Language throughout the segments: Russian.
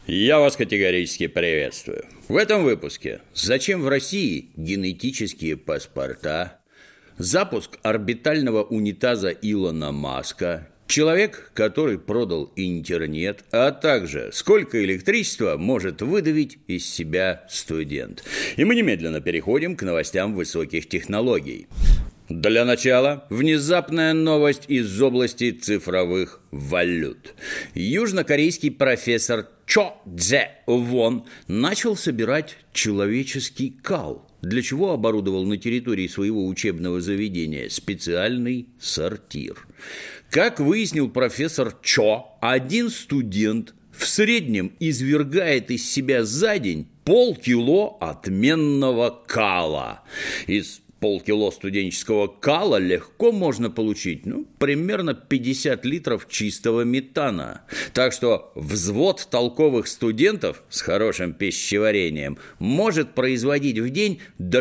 Я вас категорически приветствую. В этом выпуске: зачем в России генетические паспорта, запуск орбитального унитаза Илона Маска, человек, который продал интернет, а также сколько электричества может выдавить из себя студент. И мы немедленно переходим к новостям высоких технологий. Для начала внезапная новость из области цифровых валют. Южнокорейский профессор Чо Дзе Вон начал собирать человеческий кал, для чего оборудовал на территории своего учебного заведения специальный сортир. Как выяснил профессор Чо, один студент в среднем извергает из себя за день полкило отменного кала. Из полкило студенческого кала легко можно получить, примерно 50 литров чистого метана. Так что взвод толковых студентов с хорошим пищеварением может производить в день до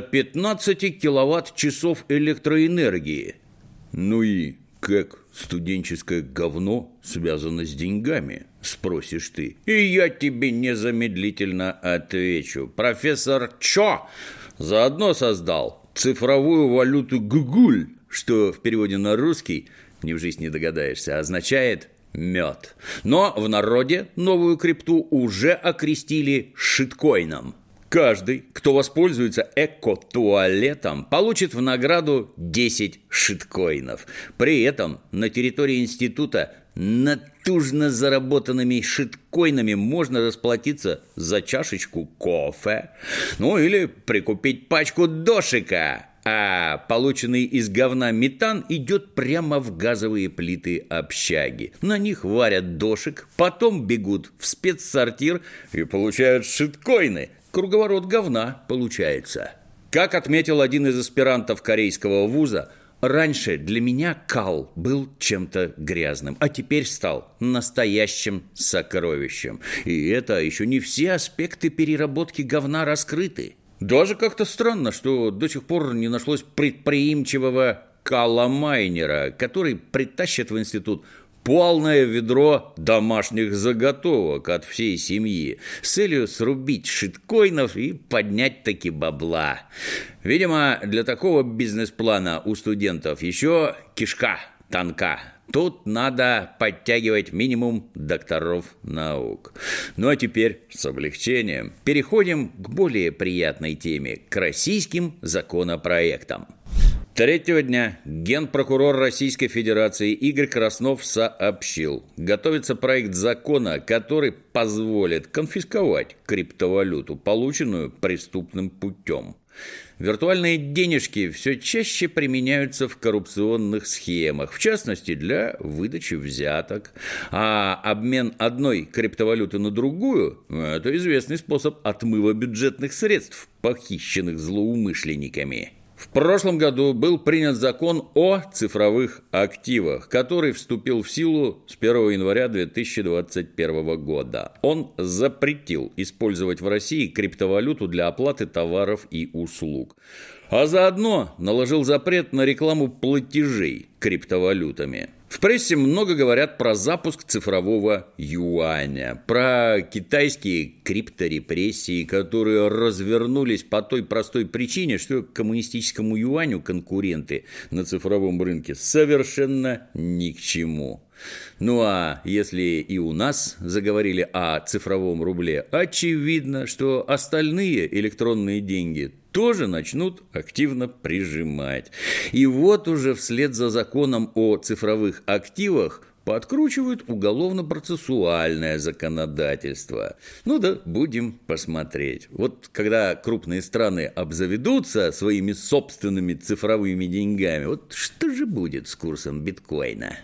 15 киловатт-часов электроэнергии. Ну и как студенческое говно связано с деньгами, спросишь ты? И я тебе незамедлительно отвечу. Профессор Чо заодно создал цифровую валюту Гугуль, что в переводе на русский, ни в жизнь не догадаешься, означает мед. Но в народе новую крипту уже окрестили шиткоином. Каждый, кто воспользуется эко-туалетом, получит в награду 10 шиткоинов. При этом на территории института натужно заработанными шиткоинами можно расплатиться за чашечку кофе, или прикупить пачку дошика, а полученный из говна метан идет прямо в газовые плиты общаги. На них варят дошик, потом бегут в спецсортир и получают шиткоины. Круговорот говна получается. Как отметил один из аспирантов корейского вуза, раньше для меня кал был чем-то грязным, а теперь стал настоящим сокровищем. И это еще не все аспекты переработки говна раскрыты. Даже как-то странно, что до сих пор не нашлось предприимчивого каломайнера, который притащит в институт полное ведро домашних заготовок от всей семьи с целью срубить шиткоинов и поднять таки бабла. Видимо, для такого бизнес-плана у студентов еще кишка тонка. Тут надо подтягивать минимум докторов наук. Ну а теперь с облегчением переходим к более приятной теме, к российским законопроектам. Третьего дня генпрокурор Российской Федерации Игорь Краснов сообщил: готовится проект закона, который позволит конфисковать криптовалюту, полученную преступным путем. Виртуальные денежки все чаще применяются в коррупционных схемах, в частности, для выдачи взяток. А обмен одной криптовалюты на другую – это известный способ отмыва бюджетных средств, похищенных злоумышленниками. В прошлом году был принят закон о цифровых активах, который вступил в силу с 1 января 2021 года. Он запретил использовать в России криптовалюту для оплаты товаров и услуг, а заодно наложил запрет на рекламу платежей криптовалютами. В прессе много говорят про запуск цифрового юаня, про китайские крипторепрессии, которые развернулись по той простой причине, что коммунистическому юаню конкуренты на цифровом рынке совершенно ни к чему. Ну а если и у нас заговорили о цифровом рубле, очевидно, что остальные электронные деньги тоже начнут активно прижимать. И вот уже вслед за законом о цифровых активах подкручивают уголовно-процессуальное законодательство. Будем посмотреть. Вот когда крупные страны обзаведутся своими собственными цифровыми деньгами, вот что же будет с курсом биткоина?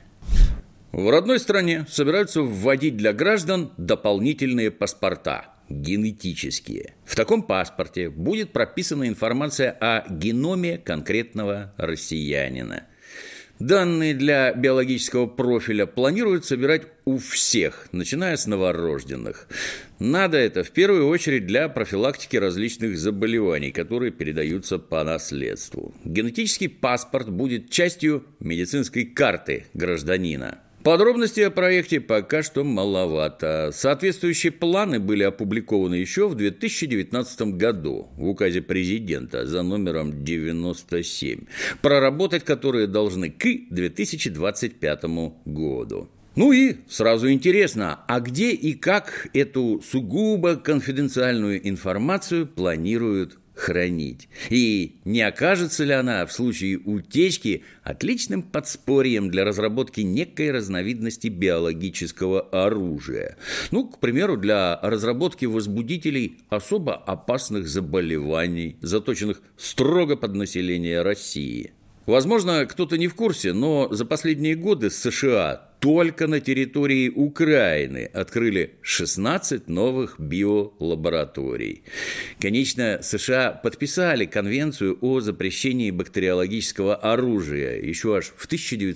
В родной стране собираются вводить для граждан дополнительные паспорта, генетические. В таком паспорте будет прописана информация о геноме конкретного россиянина. Данные для биологического профиля планируют собирать у всех, начиная с новорожденных. Надо это в первую очередь для профилактики различных заболеваний, которые передаются по наследству. Генетический паспорт будет частью медицинской карты гражданина. Подробностей о проекте пока что маловато. Соответствующие планы были опубликованы еще в 2019 году в указе президента за номером 97, проработать которые должны к 2025 году. Ну и сразу интересно, а где и как эту сугубо конфиденциальную информацию планируют хранить? И не окажется ли она в случае утечки отличным подспорьем для разработки некой разновидности биологического оружия? Ну, к примеру, для разработки возбудителей особо опасных заболеваний, заточенных строго под население России. Возможно, кто-то не в курсе, но за последние годы США только на территории Украины открыли 16 новых биолабораторий. Конечно, США подписали Конвенцию о запрещении бактериологического оружия еще аж в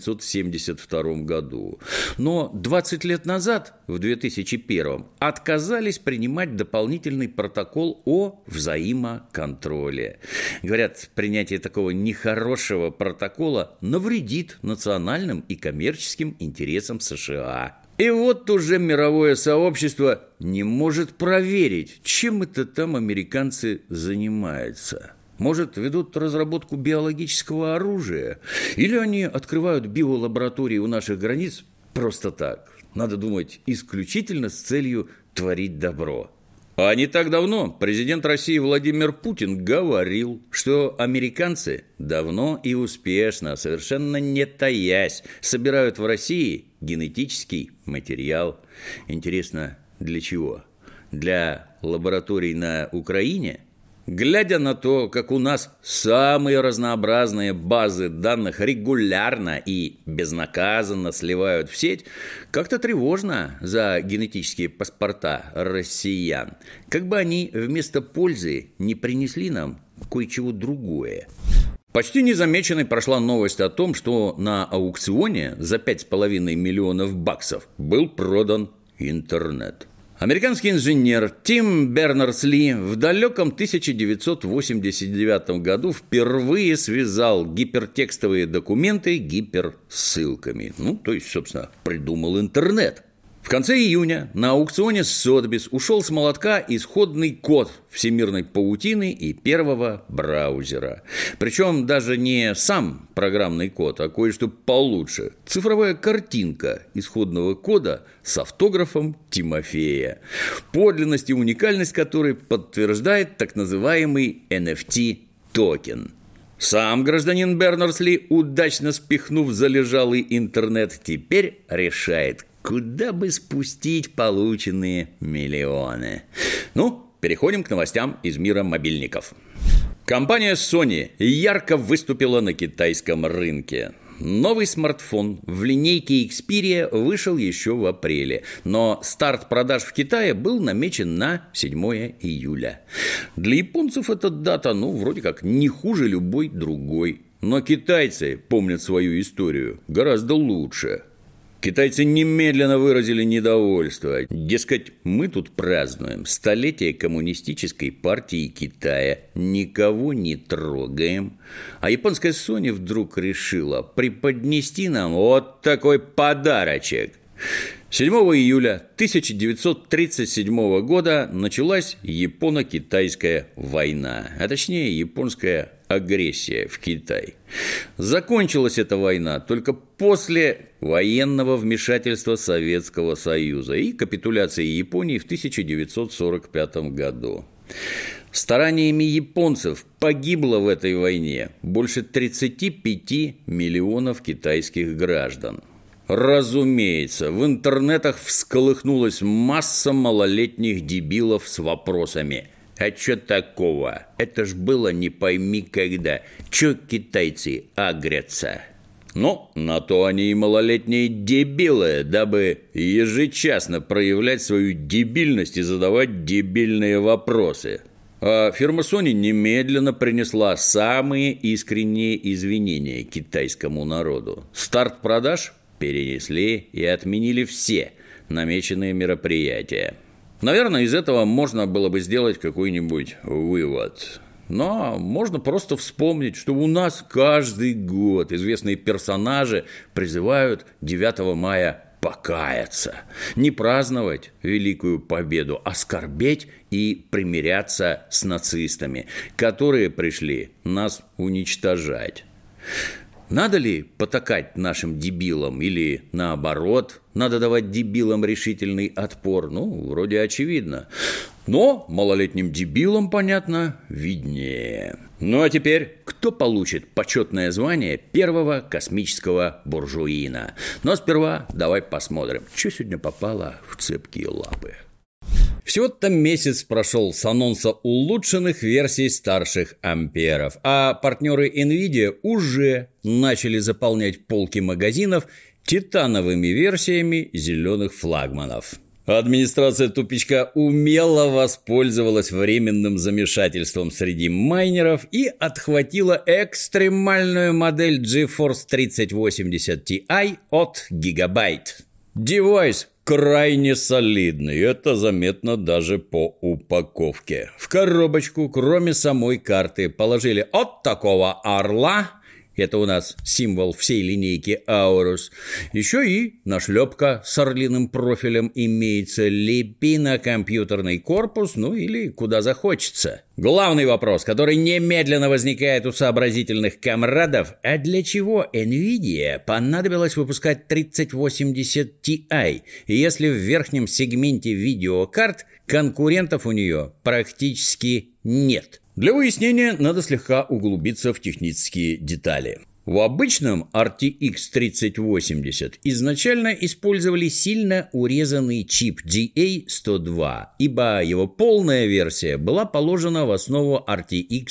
1972 году. Но 20 лет назад, в 2001, отказались принимать дополнительный протокол о взаимоконтроле. Говорят, принятие такого нехорошего протокола навредит национальным и коммерческим интересам США. И вот уже мировое сообщество не может проверить, чем это там американцы занимаются. Может, ведут разработку биологического оружия? Или они открывают биолаборатории у наших границ просто так? Надо думать, исключительно с целью творить добро. А не так давно президент России Владимир Путин говорил, что американцы давно и успешно, совершенно не таясь, собирают в России генетический материал. Интересно, для чего? Для лабораторий на Украине? Глядя на то, как у нас самые разнообразные базы данных регулярно и безнаказанно сливают в сеть, как-то тревожно за генетические паспорта россиян. Как бы они вместо пользы не принесли нам кое-чего другое. Почти незамеченной прошла новость о том, что на аукционе за $5,5 миллионов был продан интернет. Американский инженер Тим Бернерс-Ли в далеком 1989 году впервые связал гипертекстовые документы гиперссылками. То есть, собственно, придумал интернет. В конце июня на аукционе Sotheby's ушел с молотка исходный код всемирной паутины и первого браузера. Причем даже не сам программный код, а кое-что получше. Цифровая картинка исходного кода с автографом Тимофея, подлинность и уникальность которой подтверждает так называемый NFT-токен. Сам гражданин Бернерс-Ли, удачно спихнув залежалый интернет, теперь решает, куда бы спустить полученные миллионы. Переходим к новостям из мира мобильников. Компания Sony ярко выступила на китайском рынке. Новый смартфон в линейке Xperia вышел еще в апреле, но старт продаж в Китае был намечен на 7 июля. Для японцев эта дата, вроде как не хуже любой другой. Но китайцы помнят свою историю гораздо лучше. Китайцы немедленно выразили недовольство. Дескать, мы тут празднуем столетие коммунистической партии Китая, никого не трогаем. А японская Sony вдруг решила преподнести нам вот такой подарочек. 7 июля 1937 года началась Японо-Китайская война, а точнее японская агрессия в Китай. Закончилась эта война только после военного вмешательства Советского Союза и капитуляции Японии в 1945 году. Стараниями японцев погибло в этой войне больше 35 миллионов китайских граждан. Разумеется, в интернетах всколыхнулась масса малолетних дебилов с вопросами: а чё такого? Это ж было не пойми когда. Чё китайцы агрятся? Но на то они и малолетние дебилы, дабы ежечасно проявлять свою дебильность и задавать дебильные вопросы. А фирма Sony немедленно принесла самые искренние извинения китайскому народу. Старт продаж перенесли и отменили все намеченные мероприятия. Наверное, из этого можно было бы сделать какой-нибудь вывод. Но можно просто вспомнить, что у нас каждый год известные персонажи призывают 9 мая покаяться, не праздновать великую победу, а скорбеть и примиряться с нацистами, которые пришли нас уничтожать. Надо ли потакать нашим дебилам или наоборот, надо давать дебилам решительный отпор? Вроде очевидно. Но малолетним дебилам, понятно, виднее. А теперь, кто получит почетное звание первого космического буржуина? Но сперва давай посмотрим, что сегодня попало в цепкие лапы. Всего-то месяц прошел с анонса улучшенных версий старших амперов, а партнеры NVIDIA уже начали заполнять полки магазинов титановыми версиями зеленых флагманов. Администрация тупичка умело воспользовалась временным замешательством среди майнеров и отхватила экстремальную модель GeForce 3080 Ti от Gigabyte. Девайс крайне солидный, это заметно даже по упаковке. В коробочку, кроме самой карты, положили от такого орла, это у нас символ всей линейки Aorus, еще и нашлепка с орлиным профилем имеется, лепи на компьютерный корпус, или куда захочется. Главный вопрос, который немедленно возникает у сообразительных комрадов, а для чего NVIDIA понадобилось выпускать 3080 Ti, если в верхнем сегменте видеокарт конкурентов у нее практически нет? Для выяснения надо слегка углубиться в технические детали. В обычном RTX 3080 изначально использовали сильно урезанный чип GA102, ибо его полная версия была положена в основу RTX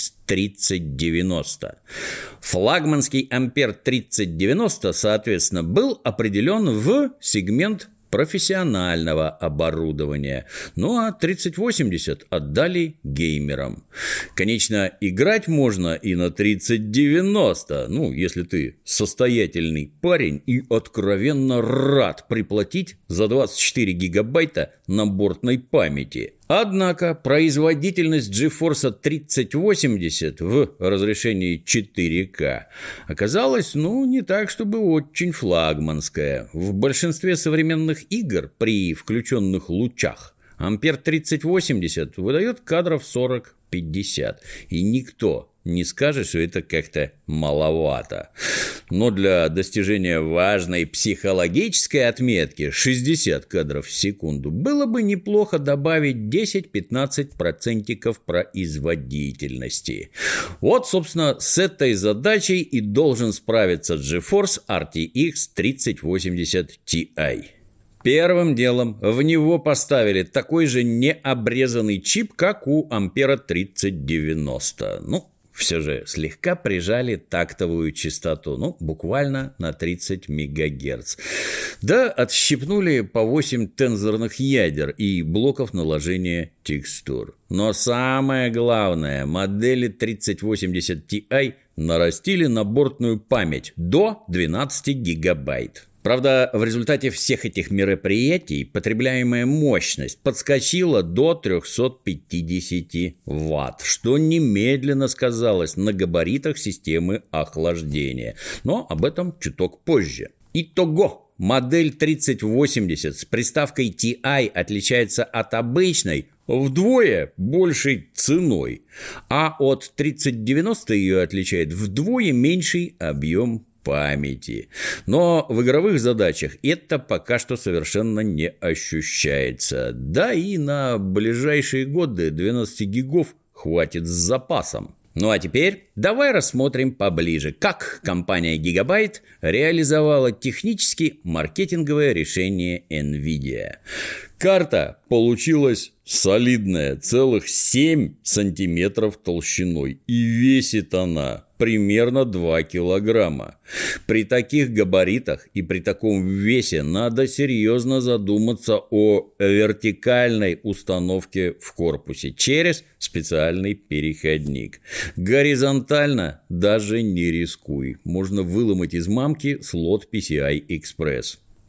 3090. Флагманский Ampere 3090, соответственно, был определен в сегмент профессионального оборудования, а 3080 отдали геймерам. Конечно, играть можно и на 3090, если ты состоятельный парень и откровенно рад приплатить за 24 гигабайта наборной памяти. Однако производительность GeForce 3080 в разрешении 4К оказалась, не так, чтобы очень флагманская. В большинстве современных игр при включенных лучах Ampere 3080 выдает кадров 40-50, и никто не скажет, что это как-то маловато. Но для достижения важной психологической отметки 60 кадров в секунду было бы неплохо добавить 10-15% производительности. Вот, собственно, с этой задачей и должен справиться GeForce RTX 3080 Ti. Первым делом в него поставили такой же необрезанный чип, как у Ampere 3090. Все же слегка прижали тактовую частоту, буквально на 30 МГц. Да, отщипнули по 8 тензорных ядер и блоков наложения текстур. Но самое главное, модели 3080 Ti нарастили наборную память до 12 гигабайт. Правда, в результате всех этих мероприятий потребляемая мощность подскочила до 350 Вт, что немедленно сказалось на габаритах системы охлаждения. Но об этом чуток позже. Итого, модель 3080 с приставкой Ti отличается от обычной вдвое большей ценой, а от 3090 ее отличает вдвое меньший объем памяти. Но в игровых задачах это пока что совершенно не ощущается. Да и на ближайшие годы 12 гигов хватит с запасом. А теперь давай рассмотрим поближе, как компания Gigabyte реализовала технически маркетинговое решение NVIDIA. Карта получилась солидная, целых 7 сантиметров толщиной, и весит она примерно 2 килограмма. При таких габаритах и при таком весе надо серьезно задуматься о вертикальной установке в корпусе через специальный переходник. Горизонтально даже не рискуй. Можно выломать из мамки слот PCI Express.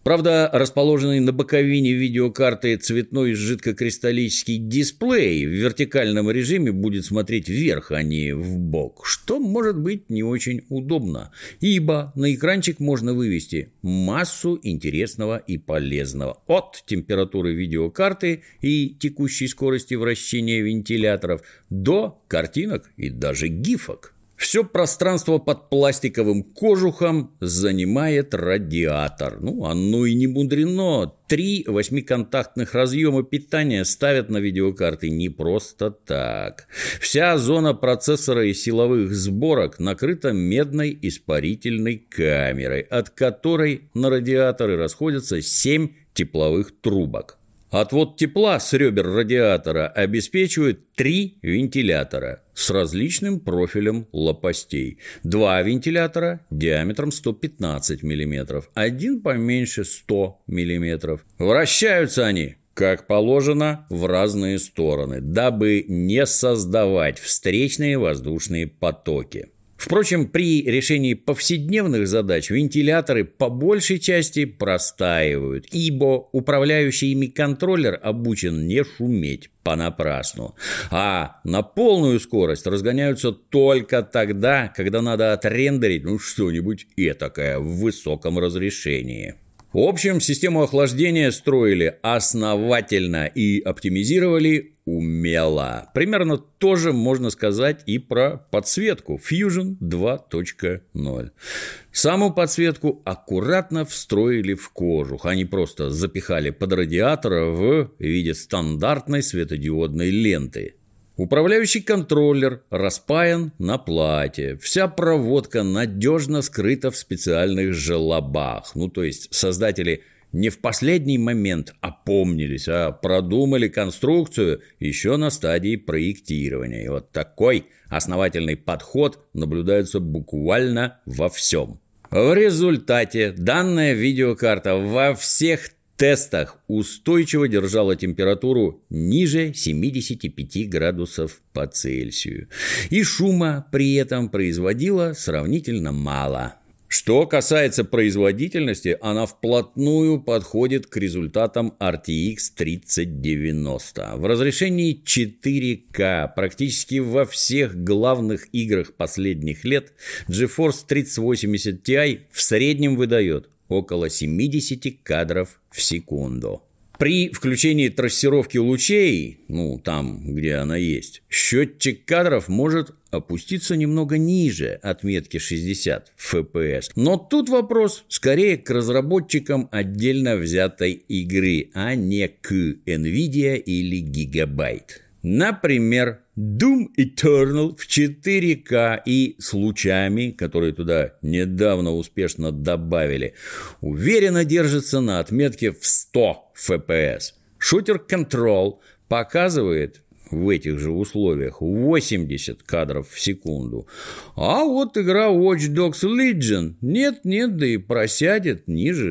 Правда, расположенный на боковине видеокарты цветной жидкокристаллический дисплей в вертикальном режиме будет смотреть вверх, а не вбок, что может быть не очень удобно, ибо на экранчик можно вывести массу интересного и полезного, от температуры видеокарты и текущей скорости вращения вентиляторов до картинок и даже гифок. Все пространство под пластиковым кожухом занимает радиатор. Оно и не мудрено. 3 8-контактных разъема питания ставят на видеокарты не просто так. Вся зона процессора и силовых сборок накрыта медной испарительной камерой, от которой на радиаторы расходятся 7 тепловых трубок. Отвод тепла с ребер радиатора обеспечивают 3 вентилятора с различным профилем лопастей. 2 вентилятора диаметром 115 мм, один поменьше 100 мм. Вращаются они, как положено, в разные стороны, дабы не создавать встречные воздушные потоки. Впрочем, при решении повседневных задач вентиляторы по большей части простаивают, ибо управляющий ими контроллер обучен не шуметь понапрасну, а на полную скорость разгоняются только тогда, когда надо отрендерить что-нибудь этакое в высоком разрешении. В общем, систему охлаждения строили основательно и оптимизировали умело. Примерно то же можно сказать и про подсветку Fusion 2.0. Саму подсветку аккуратно встроили в кожух, а не просто запихали под радиатор в виде стандартной светодиодной ленты. Управляющий контроллер распаян на плате. Вся проводка надежно скрыта в специальных желобах. То есть создатели не в последний момент опомнились, а продумали конструкцию еще на стадии проектирования. И вот такой основательный подход наблюдается буквально во всем. В результате данная видеокарта во всех тестах устойчиво держала температуру ниже 75 градусов по Цельсию. И шума при этом производила сравнительно мало. Что касается производительности, она вплотную подходит к результатам RTX 3090. В разрешении 4К практически во всех главных играх последних лет GeForce 3080 Ti в среднем выдает около 70 кадров в секунду. При включении трассировки лучей, там, где она есть, счетчик кадров может опуститься немного ниже отметки 60 FPS. Но тут вопрос скорее к разработчикам отдельно взятой игры, а не к NVIDIA или Gigabyte. Например, Doom Eternal в 4К и с лучами, которые туда недавно успешно добавили, уверенно держится на отметке в 100 FPS. Шутер Control показывает в этих же условиях 80 кадров в секунду. А вот игра Watch Dogs Legion нет-нет, да и просядет ниже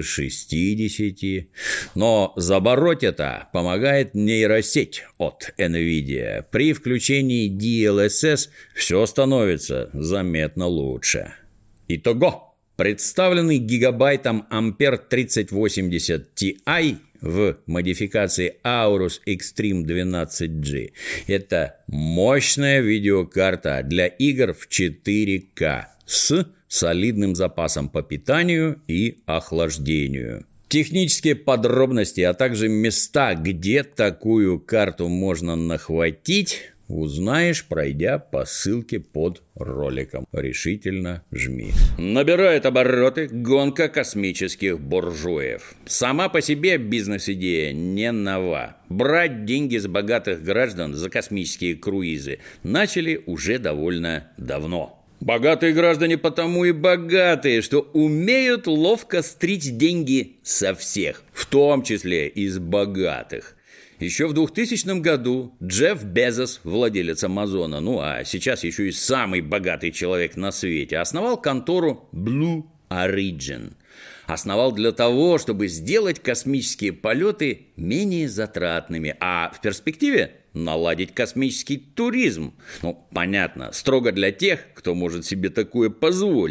60. Но забороть это помогает нейросеть от NVIDIA. При включении DLSS все становится заметно лучше. Итого, представленный гигабайтом Ampere 3080 Ti в модификации Aorus Extreme 12G. Это мощная видеокарта для игр в 4К с солидным запасом по питанию и охлаждению. Технические подробности, а также места, где такую карту можно нахватить, узнаешь, пройдя по ссылке под роликом. Решительно жми. Набирает обороты гонка космических буржуев. Сама по себе бизнес-идея не нова. Брать деньги с богатых граждан за космические круизы начали уже довольно давно. Богатые граждане потому и богатые, что умеют ловко стричь деньги со всех, в том числе из богатых. Еще в 2000 году Джефф Безос, владелец Амазона, а сейчас еще и самый богатый человек на свете, основал контору Blue Origin. Основал для того, чтобы сделать космические полеты менее затратными, а в перспективе наладить космический туризм. Понятно, строго для тех, кто может себе такое позволить.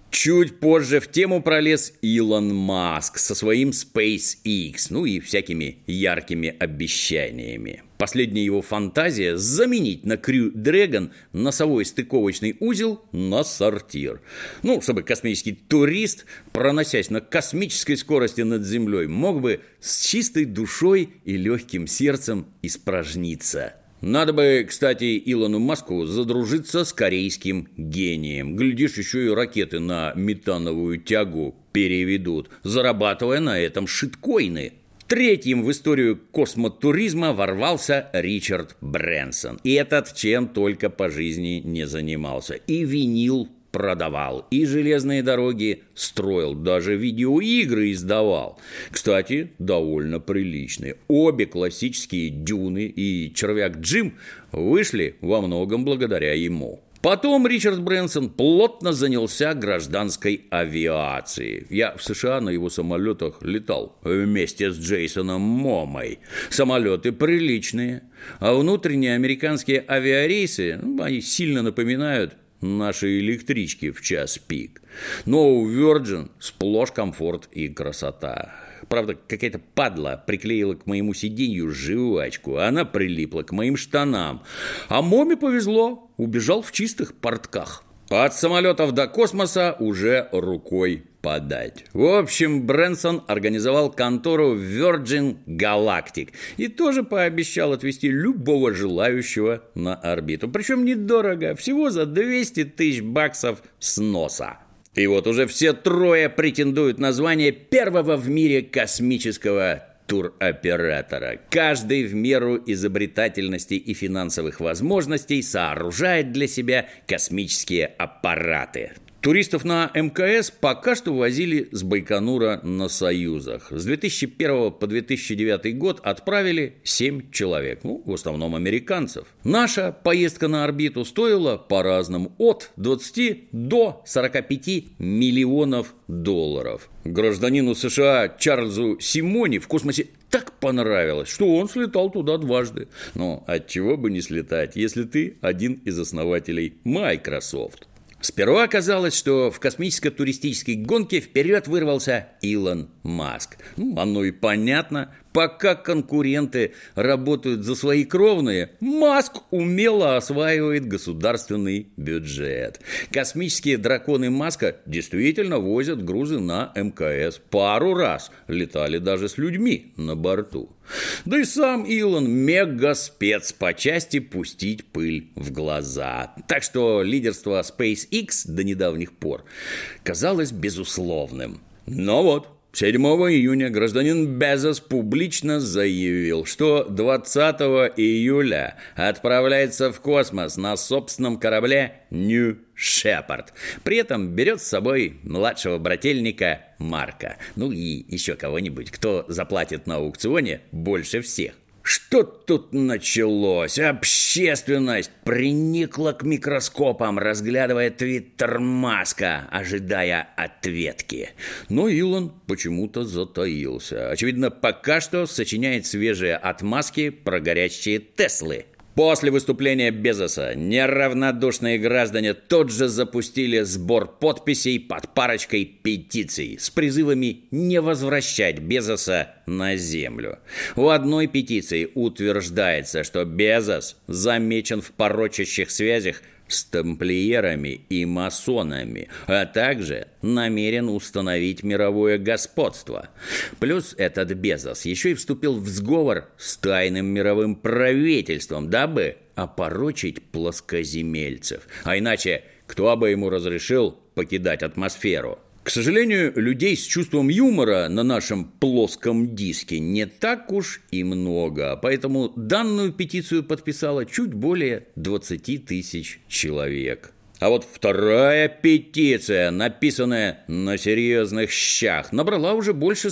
Чуть позже в тему пролез Илон Маск со своим SpaceX, ну и всякими яркими обещаниями. Последняя его фантазия – заменить на Crew Dragon носовой стыковочный узел на сортир. Ну, чтобы космический турист, проносясь на космической скорости над Землей, мог бы с чистой душой и легким сердцем испражниться. Надо бы, кстати, Илону Маску задружиться с корейским гением. Глядишь, еще и ракеты на метановую тягу переведут, зарабатывая на этом шиткоины. Третьим в историю космотуризма ворвался Ричард Брэнсон. И этот чем только по жизни не занимался. И винил продавал, и железные дороги строил, даже видеоигры издавал. Кстати, довольно приличные. Обе классические «Дюны» и «Червяк Джим» вышли во многом благодаря ему. Потом Ричард Брэнсон плотно занялся гражданской авиацией. Я в США на его самолетах летал вместе с Джейсоном Момой. Самолеты приличные, а внутренние американские авиарейсы, они сильно напоминают наши электрички в час пик. Но у Virgin сплошь комфорт и красота. Правда, какая-то падла приклеила к моему сиденью жвачку, а она прилипла к моим штанам. А Моме повезло, убежал в чистых портках. От самолетов до космоса уже рукой подать. В общем, Брэнсон организовал контору Virgin Galactic и тоже пообещал отвезти любого желающего на орбиту. Причем недорого, всего за 200 тысяч баксов с носа. И вот уже все трое претендуют на звание первого в мире космического туроператора. Каждый в меру изобретательности и финансовых возможностей сооружает для себя космические аппараты. Туристов на МКС пока что возили с Байконура на «Союзах». С 2001 по 2009 год отправили 7 человек, в основном американцев. Наша поездка на орбиту стоила по-разному от 20 до 45 миллионов долларов. Гражданину США Чарльзу Симони в космосе так понравилось, что он слетал туда дважды. Но отчего бы не слетать, если ты один из основателей Microsoft? Сперва оказалось, что в космическо-туристической гонке вперед вырвался Илон Маск. Оно и понятно. Пока конкуренты работают за свои кровные, Маск умело осваивает государственный бюджет. Космические драконы Маска действительно возят грузы на МКС. Пару раз летали даже с людьми на борту. Да и сам Илон мега-спец по части пустить пыль в глаза. Так что лидерство SpaceX до недавних пор казалось безусловным. Но вот 7 июня гражданин Безос публично заявил, что 20 июля отправляется в космос на собственном корабле New Shepard. При этом берет с собой младшего брательника Марка. Ну и еще кого-нибудь, кто заплатит на аукционе больше всех. Что тут началось? Общественность приникла к микроскопам, разглядывая твиттер Маска, ожидая ответки. Но Илон почему-то затаился. Очевидно, пока что сочиняет свежие отмазки про горящие Теслы. После выступления Безоса неравнодушные граждане тут же запустили сбор подписей под парочкой петиций с призывами не возвращать Безоса на Землю. В одной петиции утверждается, что Безос замечен в порочащих связях с тамплиерами и масонами, а также намерен установить мировое господство. Плюс этот Безос еще и вступил в сговор с тайным мировым правительством, дабы опорочить плоскоземельцев. А иначе кто бы ему разрешил покидать атмосферу? К сожалению, людей с чувством юмора на нашем плоском диске не так уж и много, поэтому данную петицию подписало чуть более 20 тысяч человек. А вот вторая петиция, написанная на серьезных щах, набрала уже больше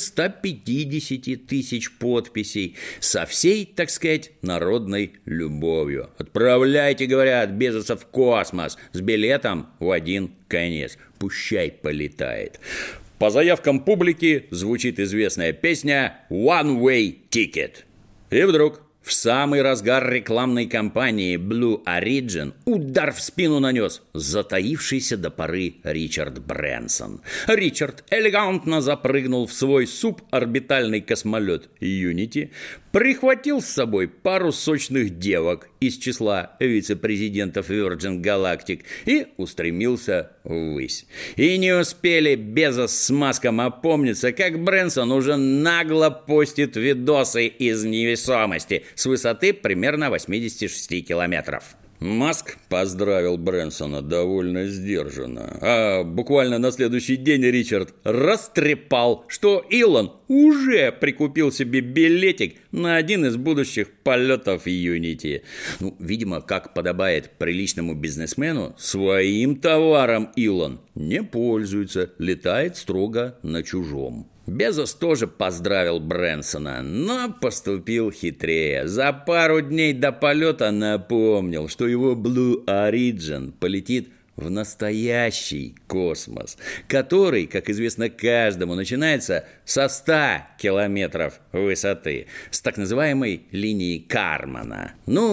150 тысяч подписей со всей, так сказать, народной любовью. Отправляйте, говорят, Безоса в космос с билетом в один конец. Пущай полетает. По заявкам публики звучит известная песня «One Way Ticket». И вдруг В самый разгар рекламной кампании Blue Origin удар в спину нанес затаившийся до поры Ричард Брэнсон. Ричард элегантно запрыгнул в свой суборбитальный космолет Unity, прихватил с собой пару сочных девок из числа вице-президентов Virgin Galactic и устремился ввысь. И не успели Безос с Маском опомниться, как Брэнсон уже нагло постит видосы из невесомости с высоты примерно 86 километров. Маск поздравил Брэнсона довольно сдержанно, а буквально на следующий день Ричард растрепал, что Илон уже прикупил себе билетик на один из будущих полетов Unity. Видимо, как подобает приличному бизнесмену, своим товаром Илон не пользуется, летает строго на чужом. Безос тоже поздравил Брэнсона, но поступил хитрее. За пару дней до полета напомнил, что его Blue Origin полетит в настоящий космос, который, как известно каждому, начинается со 100 километров высоты, с так называемой линии Кармана.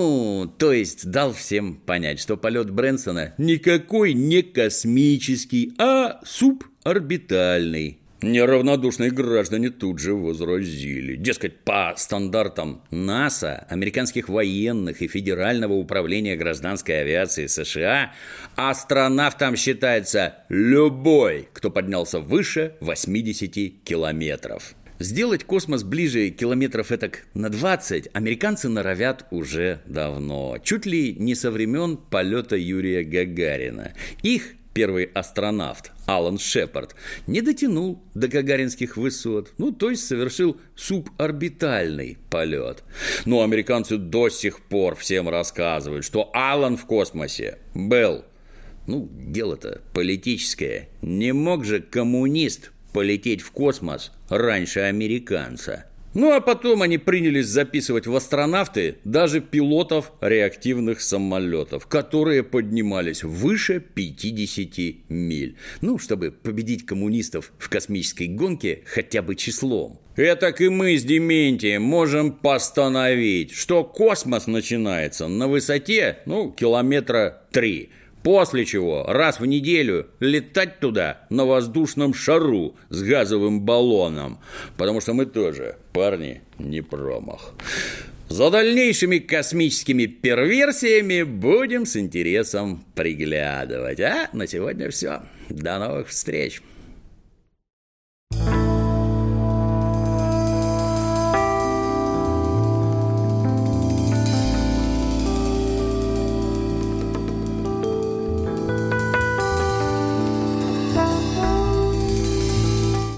То есть дал всем понять, что полет Брэнсона никакой не космический, а суборбитальный. Неравнодушные граждане тут же возразили. Дескать, по стандартам НАСА, американских военных и Федерального управления гражданской авиации США, астронавтом считается любой, кто поднялся выше 80 километров. Сделать космос ближе километров этак на 20 американцы норовят уже давно. Чуть ли не со времен полета Юрия Гагарина. Их первый астронавт Алан Шепард не дотянул до гагаринских высот, то есть совершил суборбитальный полет. Но американцы до сих пор всем рассказывают, что Алан в космосе был. Дело-то политическое. Не мог же коммунист полететь в космос раньше американца. А потом они принялись записывать в астронавты даже пилотов реактивных самолетов, которые поднимались выше 50 миль. Чтобы победить коммунистов в космической гонке хотя бы числом. Этак и мы с Дементием можем постановить, что космос начинается на высоте, километра 3. После чего раз в неделю летать туда на воздушном шару с газовым баллоном. Потому что мы тоже, парни, не промах. За дальнейшими космическими перверсиями будем с интересом приглядывать. А на сегодня все. До новых встреч.